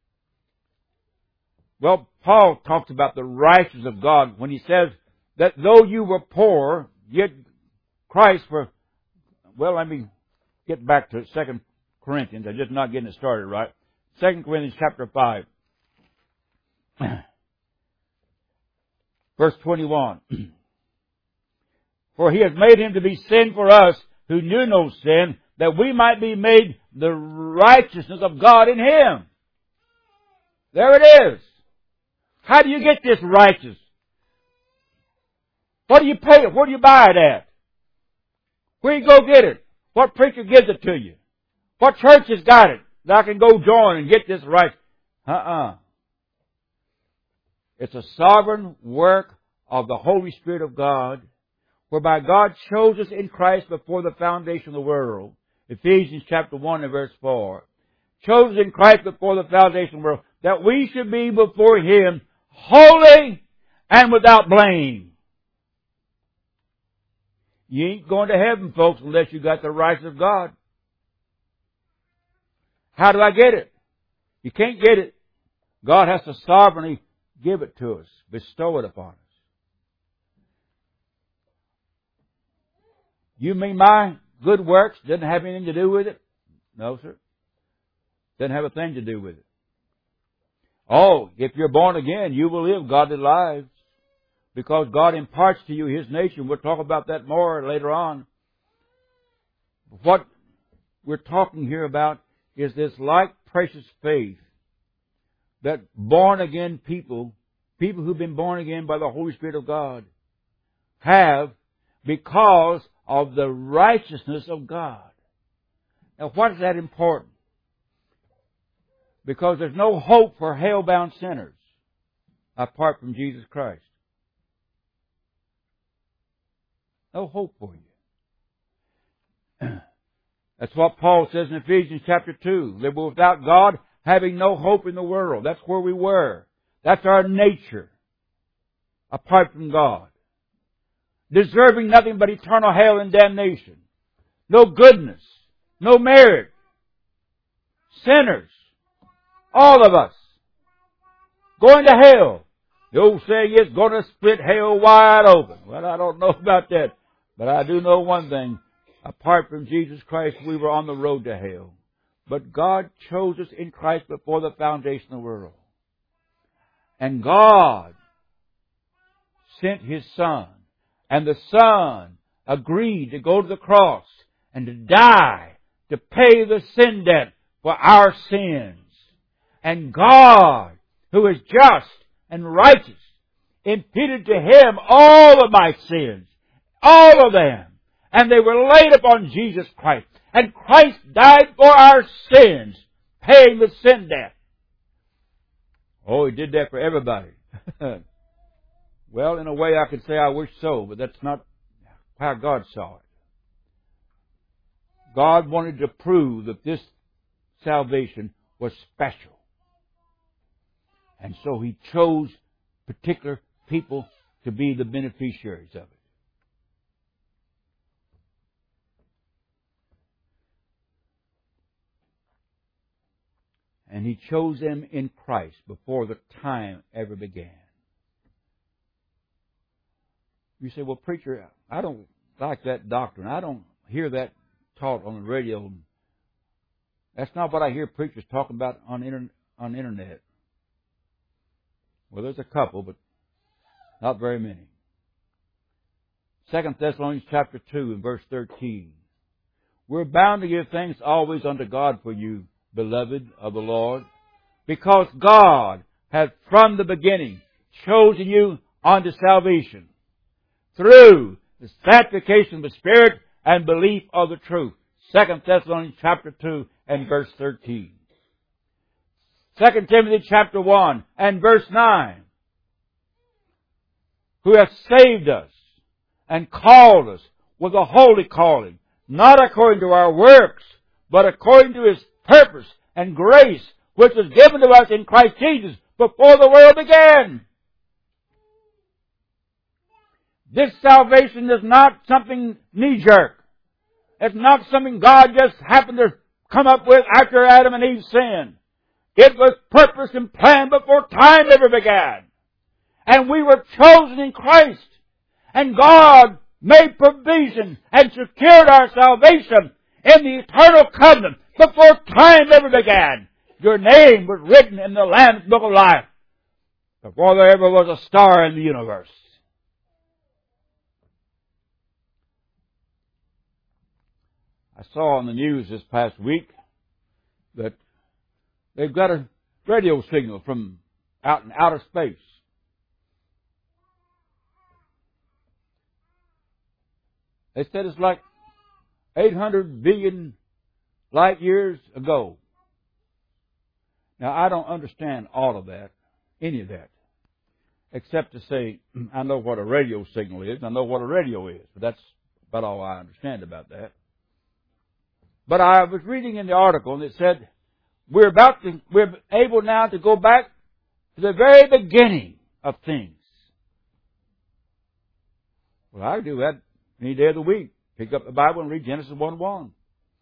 Well, Paul talks about the righteousness of God when he says that though you were poor, yet Christ for, well, let me get back to Second Corinthians. I'm just not getting it started right. Second Corinthians chapter five. Verse twenty-one. For he has made him to be sin for us who knew no sin, that we might be made the righteousness of God in him. There it is. How do you get this righteous? What do you pay it? Where do you buy it at? Where do you go get it? What preacher gives it to you? What church has got it that I can go join and get this right? Uh-uh. It's a sovereign work of the Holy Spirit of God, whereby God chose us in Christ before the foundation of the world. Ephesians chapter one and verse four. Chose us in Christ before the foundation of the world, that we should be before Him holy and without blame. You ain't going to heaven, folks, unless you got the righteousness of God. How do I get it? You can't get it. God has to sovereignly give it to us, bestow it upon us. You mean my good works didn't have anything to do with it? No, sir. Didn't have a thing to do with it. Oh, if you're born again, you will live godly lives because God imparts to you His nature. We'll talk about that more later on. What we're talking here about is this like precious faith that born again people, people who've been born again by the Holy Spirit of God, have because of the righteousness of God. Now, why is that important? Because there's no hope for hell-bound sinners apart from Jesus Christ. No hope for you. That's what Paul says in Ephesians chapter two. They were without God, having no hope in the world. That's where we were. That's our nature. Apart from God. Deserving nothing but eternal hell and damnation. No goodness. No merit. Sinners. All of us. Going to hell. The old saying is, going to split hell wide open. Well, I don't know about that. But I do know one thing. Apart from Jesus Christ, we were on the road to hell. But God chose us in Christ before the foundation of the world. And God sent His Son. And the Son agreed to go to the cross and to die to pay the sin debt for our sins. And God, who is just and righteous, imputed to Him all of my sins. All of them. And they were laid upon Jesus Christ. And Christ died for our sins, paying the sin debt. Oh, He did that for everybody. Well, in a way I could say I wish so, but that's not how God saw it. God wanted to prove that this salvation was special. And so He chose particular people to be the beneficiaries of it. And He chose them in Christ before the time ever began. You say, well, preacher, I don't like that doctrine. I don't hear that taught on the radio. That's not what I hear preachers talking about on inter- on internet. Well, there's a couple, but not very many. Second Thessalonians chapter two and verse thirteen. We're bound to give thanks always unto God for you, beloved of the Lord, because God hath from the beginning chosen you unto salvation through the sanctification of the Spirit and belief of the truth. Second Thessalonians chapter two and verse thirteen. Second Timothy chapter one and verse nine. Who hath saved us and called us with a holy calling, not according to our works, but according to His purpose and grace, which was given to us in Christ Jesus before the world began. This salvation is not something knee-jerk. It's not something God just happened to come up with after Adam and Eve sinned. It was purposed and planned before time ever began. And we were chosen in Christ. And God made provision and secured our salvation in the eternal covenant before time ever began. Your name was written in the Lamb's Book of Life before there ever was a star in the universe. I saw on the news this past week that they've got a radio signal from out in outer space. They said it's like eight hundred billion light years ago. Now, I don't understand all of that, any of that, except to say I know what a radio signal is. I know what a radio is, but that's about all I understand about that. But I was reading in the article and it said we're about to, we're able now to go back to the very beginning of things. Well, I do that any day of the week. Pick up the Bible and read Genesis one one.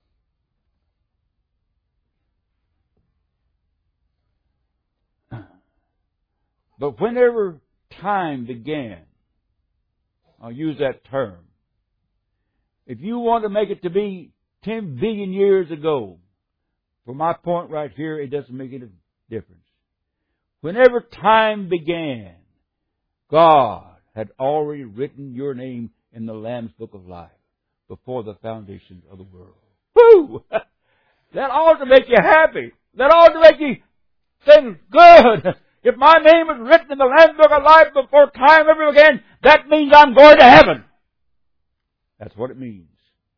But whenever time began, I'll use that term. If you want to make it to be ten billion years ago, for my point right here, it doesn't make any difference. Whenever time began, God had already written your name in the Lamb's Book of Life before the foundations of the world. Woo! That ought to make you happy. That ought to make you think, good. If my name is written in the Lamb's Book of Life before time ever began, that means I'm going to heaven. That's what it means.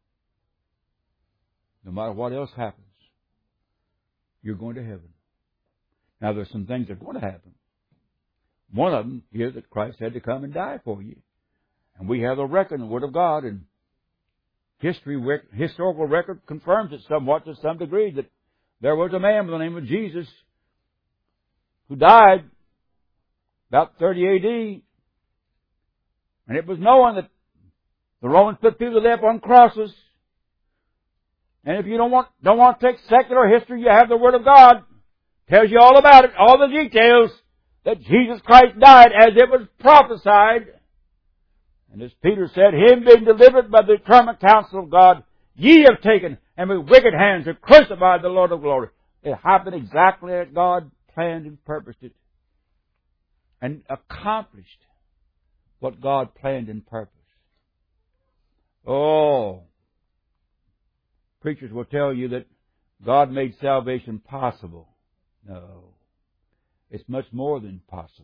No matter what else happens, you're going to heaven. Now, there's some things that are going to happen. One of them is that Christ had to come and die for you. And we have the record, the Word of God, and history, historical record confirms it somewhat to some degree that there was a man by the name of Jesus who died about thirty A D, and it was known that the Romans put people to death on crosses. And if you don't want don't want to take secular history, you have the Word of God. Tells you all about it, all the details, that Jesus Christ died as it was prophesied. And as Peter said, Him being delivered by the determined counsel of God, ye have taken, and with wicked hands have crucified the Lord of glory. It happened exactly as God planned and purposed it, and accomplished what God planned and purposed. Oh, preachers will tell you that God made salvation possible. No, it's much more than possible.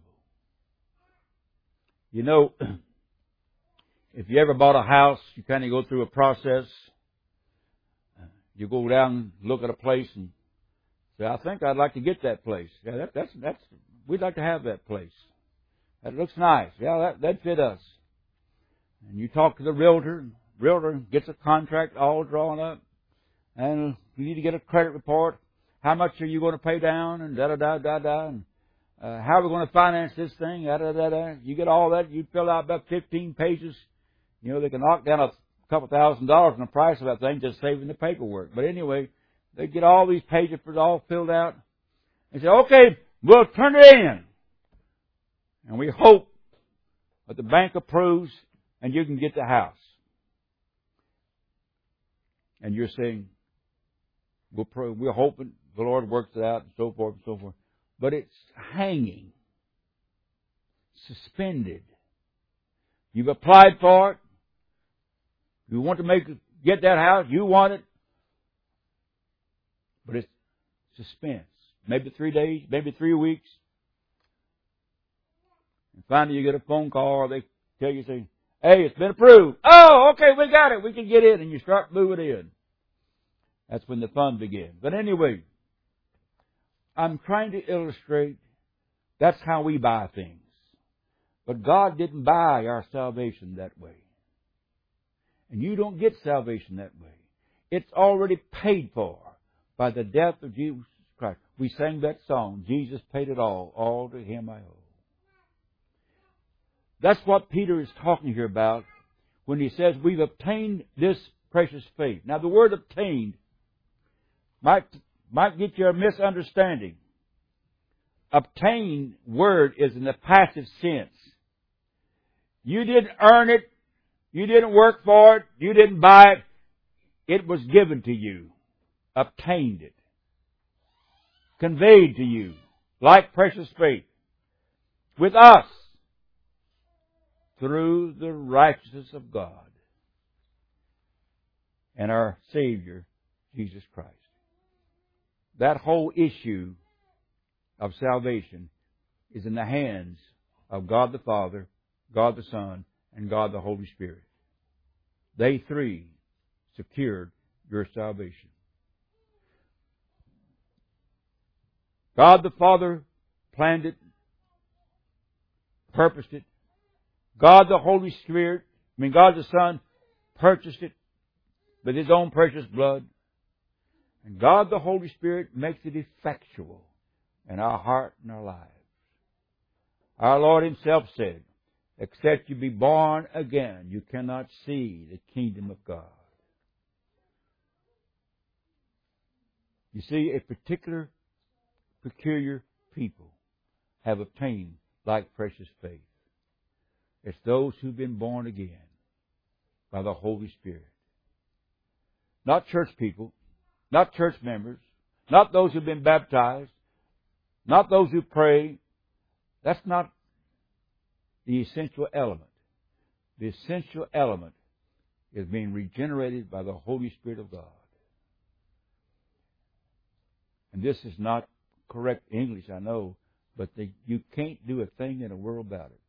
You know, if you ever bought a house, you kind of go through a process. You go down and look at a place and say, I think I'd like to get that place. Yeah, that, that's, that's, we'd like to have that place. That looks nice. Yeah, that, that'd fit us. And you talk to the realtor, and the realtor gets a contract all drawn up, and you need to get a credit report. How much are you going to pay down? And da da da da da. And uh, how are we going to finance this thing? Da da da da. You get all that. You fill out about fifteen pages. You know, they can knock down a couple thousand dollars on the price of that thing just saving the paperwork. But anyway, they get all these pages all filled out and say, okay, we'll turn it in. And we hope that the bank approves and you can get the house. And you're saying, we'll pray, we're hoping the Lord works it out and so forth and so forth. But it's hanging, suspended. You've applied for it. You want to make get that house. You want it. But it's suspense. Maybe three days, maybe three weeks. And finally you get a phone call or they tell you, say, hey, it's been approved. Oh, okay, we got it. We can get in. And you start moving in. That's when the fun begins. But anyway, I'm trying to illustrate that's how we buy things. But God didn't buy our salvation that way. And you don't get salvation that way. It's already paid for by the death of Jesus Christ. We sang that song, Jesus paid it all, all to Him I owe. That's what Peter is talking here about when he says we've obtained this precious faith. Now the word obtained might, might get you a misunderstanding. Obtained word is in the passive sense. You didn't earn it. You didn't work for it. You didn't buy it. It was given to you. Obtained it. Conveyed to you. Like precious faith. With us. Through the righteousness of God. And our Savior, Jesus Christ. That whole issue of salvation is in the hands of God the Father, God the Son, and God the Holy Spirit. They three secured your salvation. God the Father planned it, purposed it. God the Holy Spirit, I mean God the Son, purchased it with His own precious blood. And God the Holy Spirit makes it effectual in our heart and our lives. Our Lord Himself said, except you be born again, you cannot see the kingdom of God. You see, a particular, peculiar people have obtained like precious faith. It's those who've been born again by the Holy Spirit. Not church people, not church members, not those who've been baptized, not those who pray. That's not the essential element. The essential element is being regenerated by the Holy Spirit of God. And this is not correct English, I know, but they, you can't do a thing in the world about it.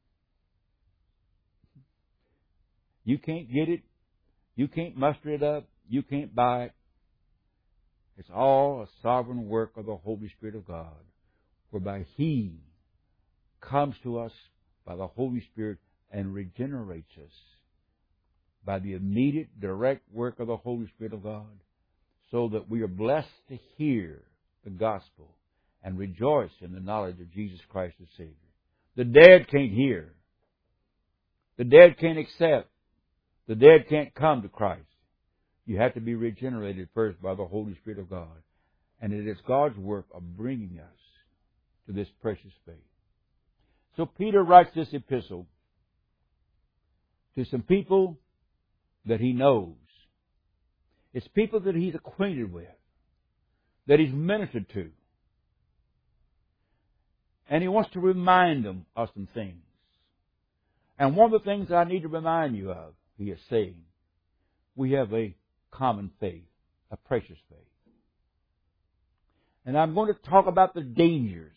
You can't get it. You can't muster it up. You can't buy it. It's all a sovereign work of the Holy Spirit of God, whereby He comes to us by the Holy Spirit and regenerates us by the immediate, direct work of the Holy Spirit of God, so that we are blessed to hear the gospel and rejoice in the knowledge of Jesus Christ as Savior. The dead can't hear. The dead can't accept. The dead can't come to Christ. You have to be regenerated first by the Holy Spirit of God. And it is God's work of bringing us to this precious faith. So Peter writes this epistle to some people that he knows. It's people that he's acquainted with, that he's ministered to. And he wants to remind them of some things. And one of the things I need to remind you of, he is saying, we have a common faith, a precious faith. And I'm going to talk about the dangers,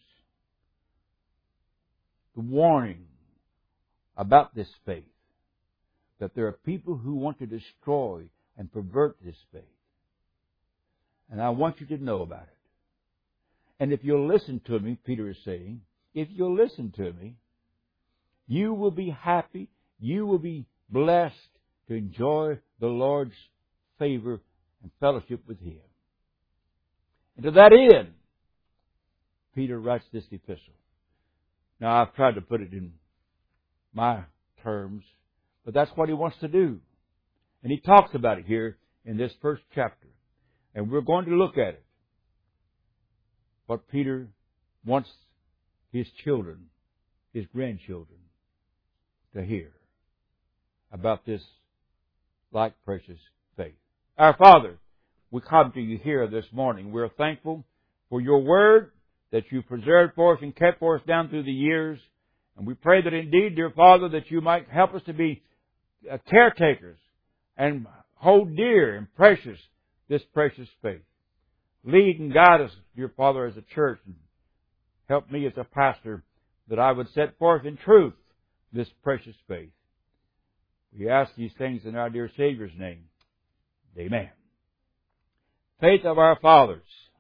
the warning about this faith, that there are people who want to destroy and pervert this faith. And I want you to know about it. And if you'll listen to me, Peter is saying, if you'll listen to me, you will be happy, you will be blessed to enjoy the Lord's favor and fellowship with Him. And to that end, Peter writes this epistle. Now, I've tried to put it in my terms, but that's what he wants to do. And he talks about it here in this first chapter. And we're going to look at it. What Peter wants his children, his grandchildren, to hear about this like precious faith. Our Father, we come to you here this morning. We're thankful for your word that you preserved for us and kept for us down through the years. And we pray that indeed, dear Father, that you might help us to be caretakers and hold dear and precious this precious faith. Lead and guide us, dear Father, as a church, and help me as a pastor that I would set forth in truth this precious faith. We ask these things in our dear Savior's name. Amen. Faith of our fathers.